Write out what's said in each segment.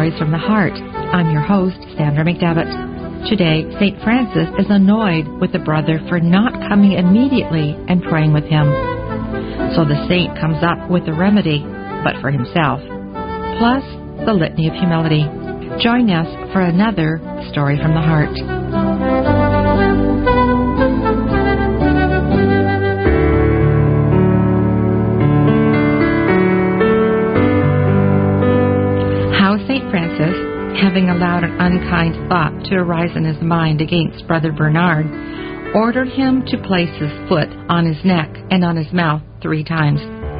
Stories from the Heart. I'm your host, Sandra McDevitt. Today, St. Francis is annoyed with the brother for not coming immediately and praying with him. So the saint comes up with a remedy, but for himself, plus the Litany of Humility. Join us for another Story from the Heart. St. Francis, having allowed an unkind thought to arise in his mind against Brother Bernard, ordered him to place his foot on his neck and on his mouth 3 times.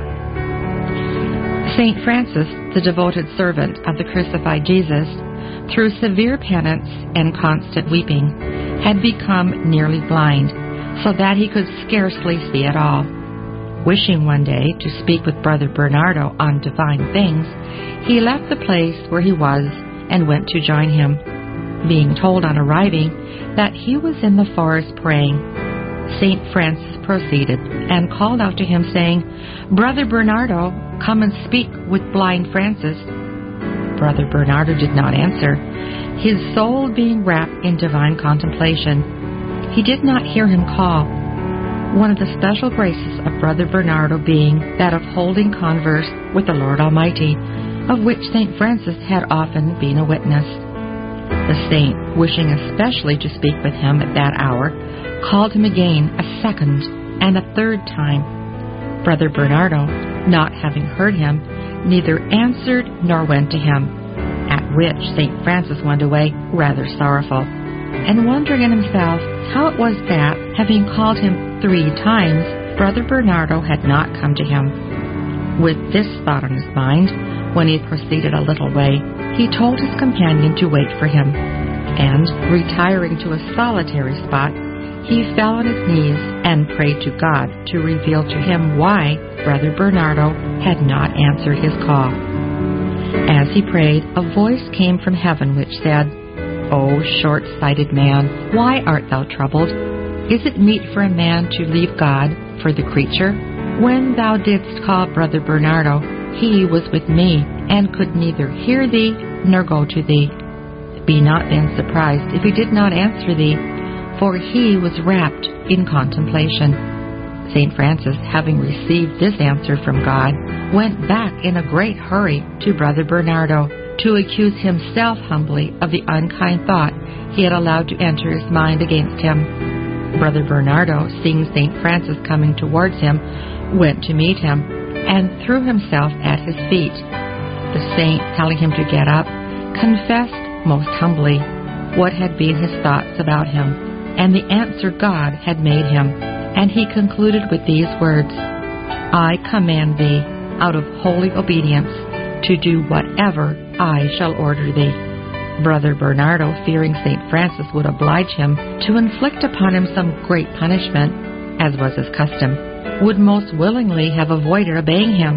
St. Francis, the devoted servant of the crucified Jesus, through severe penance and constant weeping, had become nearly blind, so that he could scarcely see at all. Wishing one day to speak with Brother Bernardo on divine things, he left the place where he was and went to join him, being told on arriving that he was in the forest praying. St. Francis proceeded and called out to him, saying, "Brother Bernardo, come and speak with blind Francis." Brother Bernardo did not answer, his soul being wrapped in divine contemplation. He did not hear him call. One of the special graces of Brother Bernardo being that of holding converse with the Lord Almighty, of which St. Francis had often been a witness. The saint, wishing especially to speak with him at that hour, called him again a second and a third time. Brother Bernardo, not having heard him, neither answered nor went to him, at which St. Francis went away rather sorrowful, and wondering in himself how it was that, having called him 3 times, Brother Bernardo had not come to him. With this thought on his mind, when he had proceeded a little way, he told his companion to wait for him, and, retiring to a solitary spot, he fell on his knees and prayed to God to reveal to him why Brother Bernardo had not answered his call. As he prayed, a voice came from heaven which said, "O short-sighted man, why art thou troubled? Is it meet for a man to leave God for the creature? When thou didst call Brother Bernardo, he was with me, and could neither hear thee nor go to thee. Be not then surprised if he did not answer thee, for he was wrapped in contemplation." St. Francis, having received this answer from God, went back in a great hurry to Brother Bernardo to accuse himself humbly of the unkind thought he had allowed to enter his mind against him. Brother Bernardo, seeing St. Francis coming towards him, went to meet him and threw himself at his feet. The saint, telling him to get up, confessed most humbly what had been his thoughts about him and the answer God had made him, and he concluded with these words, "I command thee, out of holy obedience, to do whatever I shall order thee." Brother Bernardo, fearing St. Francis would oblige him to inflict upon him some great punishment, as was his custom, would most willingly have avoided obeying him.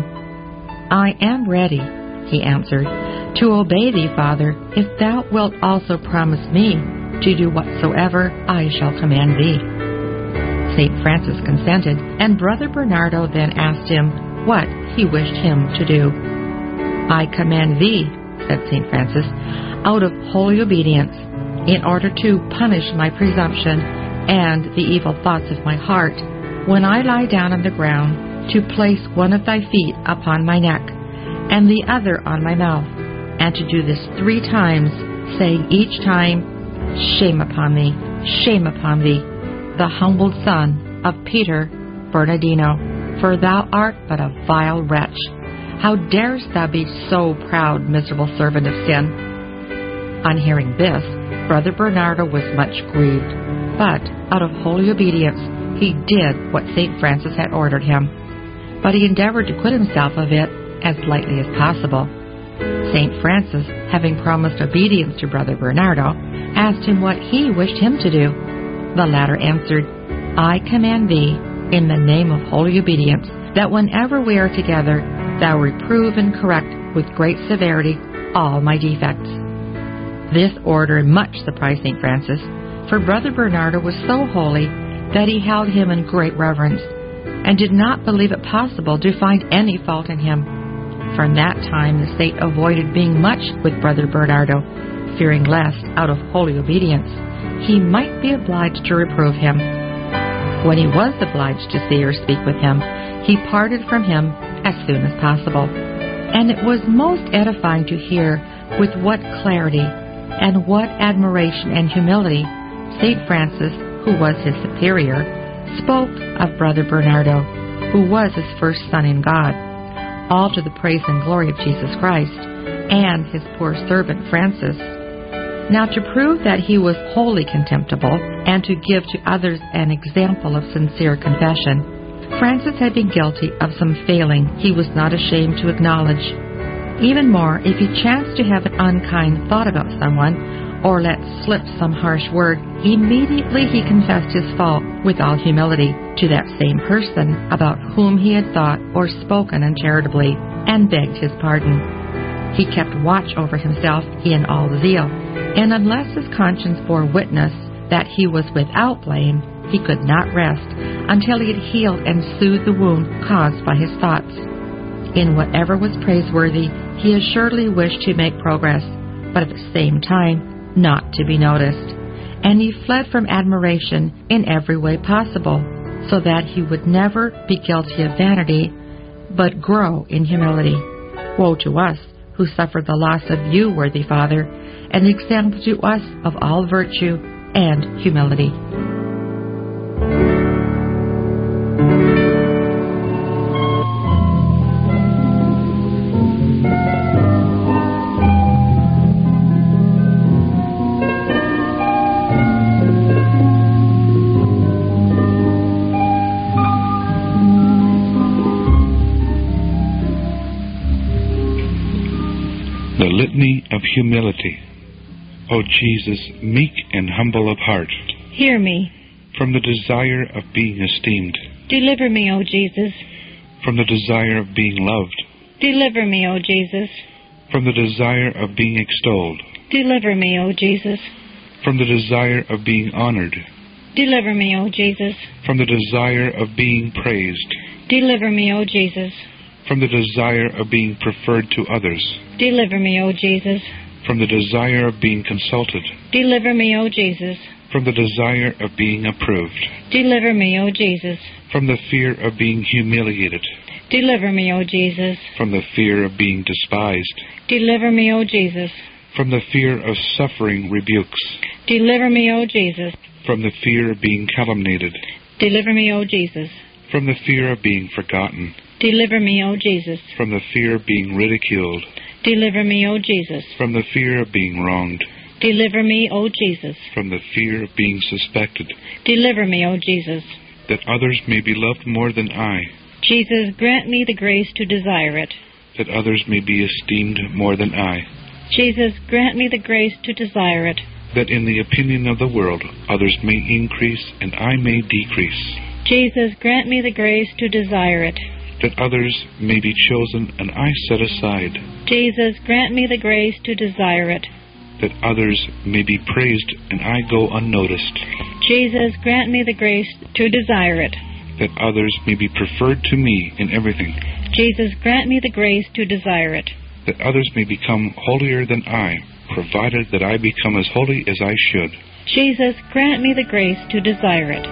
"I am ready," he answered, "to obey thee, Father, if thou wilt also promise me to do whatsoever I shall command thee." St. Francis consented, and Brother Bernardo then asked him what he wished him to do. "I command thee," said St. Francis, "out of holy obedience, in order to punish my presumption and the evil thoughts of my heart, when I lie down on the ground, to place one of thy feet upon my neck, and the other on my mouth, and to do this 3 times, saying each time, 'Shame upon thee, shame upon thee, the humbled son of Peter Bernardino, for thou art but a vile wretch. How darest thou be so proud, miserable servant of sin?'" On hearing this, Brother Bernardo was much grieved, but out of holy obedience he did what St. Francis had ordered him. But he endeavored to quit himself of it as lightly as possible. St. Francis, having promised obedience to Brother Bernardo, asked him what he wished him to do. The latter answered, "I command thee, in the name of holy obedience, that whenever we are together, thou reprove and correct with great severity all my defects." This order much surprised St. Francis, for Brother Bernardo was so holy that he held him in great reverence, and did not believe it possible to find any fault in him. from that time the saint avoided being much with Brother Bernardo, fearing lest, out of holy obedience, he might be obliged to reprove him. When he was obliged to see or speak with him, he parted from him as soon as possible. And it was most edifying to hear with what clarity and what admiration and humility St. Francis, who was his superior, spoke of Brother Bernardo, who was his first son in God, all to the praise and glory of Jesus Christ, and his poor servant Francis. Now, to prove that he was wholly contemptible, and to give to others an example of sincere confession, Francis had been guilty of some failing he was not ashamed to acknowledge. Even more, if he chanced to have an unkind thought about someone, or let slip some harsh word, immediately he confessed his fault with all humility to that same person about whom he had thought or spoken uncharitably, and begged his pardon. He kept watch over himself in all zeal, and unless his conscience bore witness that he was without blame, he could not rest until he had healed and soothed the wound caused by his thoughts. In whatever was praiseworthy, he assuredly wished to make progress, but at the same time not to be noticed, and he fled from admiration in every way possible, so that he would never be guilty of vanity, but grow in humility. Woe to us who suffered the loss of you, worthy Father, an example to us of all virtue and humility. The Litany of Humility. O Jesus, meek and humble of heart, hear me. From the desire of being esteemed, Deliver me, O Jesus. From the desire of being loved, Deliver me, O Jesus. from the desire of being extolled, Deliver me, O Jesus. from the desire of being honored, Deliver me, O Jesus. from the desire of being praised, Deliver me, O Jesus. from the desire of being preferred to others, Deliver me, O Jesus. from the desire of being consulted, Deliver me, O Jesus. from the desire of being approved, Deliver me, O Jesus. from the fear of being humiliated, Deliver me, O Jesus. from the fear of being despised, Deliver me, O Jesus. from the fear of suffering rebukes, Deliver me, O Jesus. from the fear of being calumniated, Deliver me, O Jesus. from the fear of being forgotten, Deliver me, O Jesus. from the fear of being ridiculed, Deliver me, O Jesus. from the fear of being wronged, Deliver me, O Jesus. from the fear of being suspected, Deliver me, O Jesus. that others may be loved more than I, Jesus, grant me the grace to desire it. that others may be esteemed more than I, Jesus, grant me the grace to desire it. that in the opinion of the world others may increase and I may decrease, Jesus, grant me the grace to desire it. that others may be chosen and I set aside, Jesus, grant me the grace to desire it. that others may be praised and I go unnoticed, Jesus, grant me the grace to desire it. that others may be preferred to me in everything, Jesus, grant me the grace to desire it. that others may become holier than I, provided that I become as holy as I should. Jesus, grant me the grace to desire it.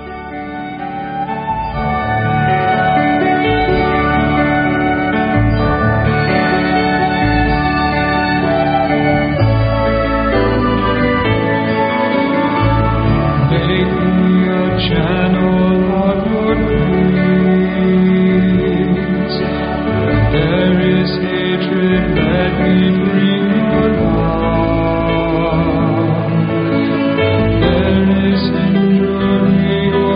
There is injury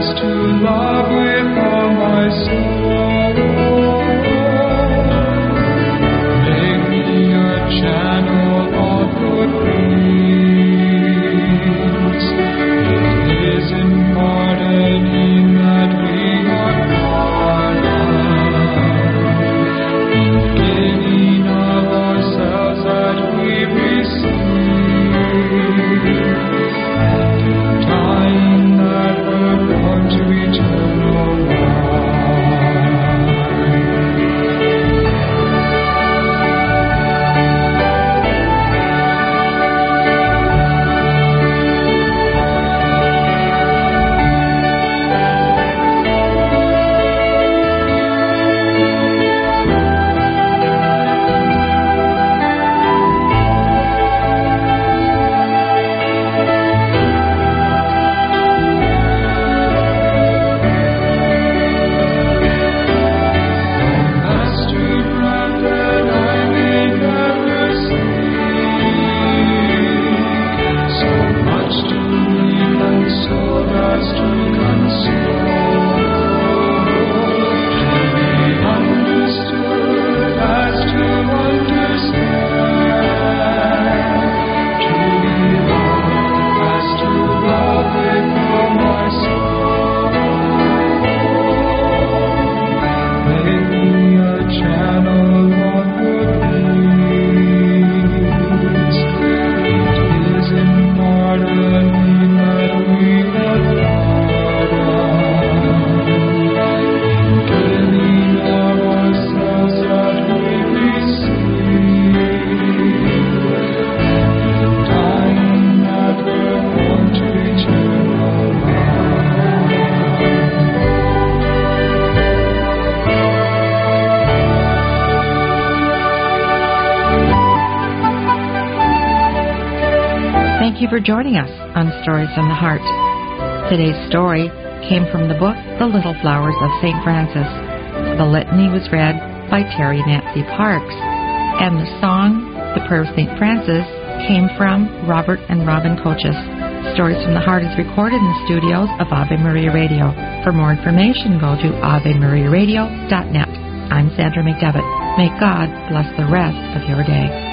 Thank you for joining us on Stories from the Heart. Today's story came from the book The Little Flowers of St. Francis. The litany was read by Terry Nancy Parks, and the song, The Prayer of St. Francis, came from Robert and Robin Coaches. Stories from the Heart is recorded in the studios of Ave Maria Radio. For more information, go to AveMariaRadio.net. I'm Sandra McDevitt. May God bless the rest of your day.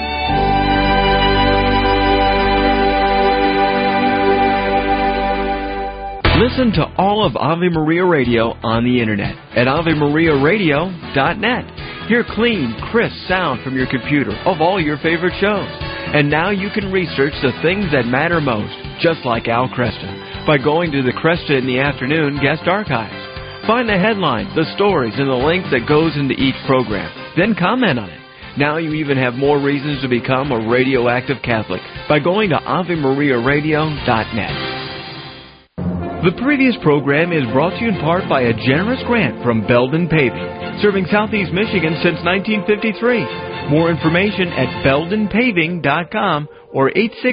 Listen to all of Ave Maria Radio on the Internet at AveMariaRadio.net. Hear clean, crisp sound from your computer of all your favorite shows. And now you can research the things that matter most, just like Al Kresta, by going to the Kresta in the Afternoon guest archives. Find the headlines, the stories, and the link that goes into each program. Then comment on it. Now you even have more reasons to become a radioactive Catholic by going to AveMariaRadio.net. The previous program is brought to you in part by a generous grant from Belden Paving, serving Southeast Michigan since 1953. More information at beldenpaving.com or 860